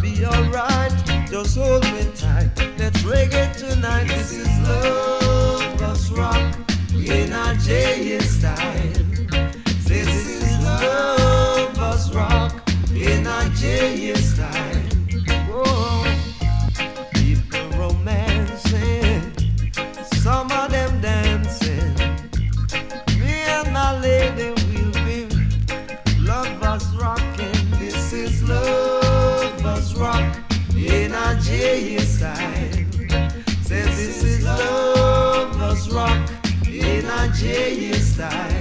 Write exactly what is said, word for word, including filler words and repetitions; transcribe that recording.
be alright. Just hold me tight. Let's reggae tonight. This is love us rock in our J S style. This is love us rock in our J S style. Whoa. People romancing, some of them dancing. Me and my lady will be lovers rocking. This is lovers rock in our J S style. Says this is lovers rock in our J S style.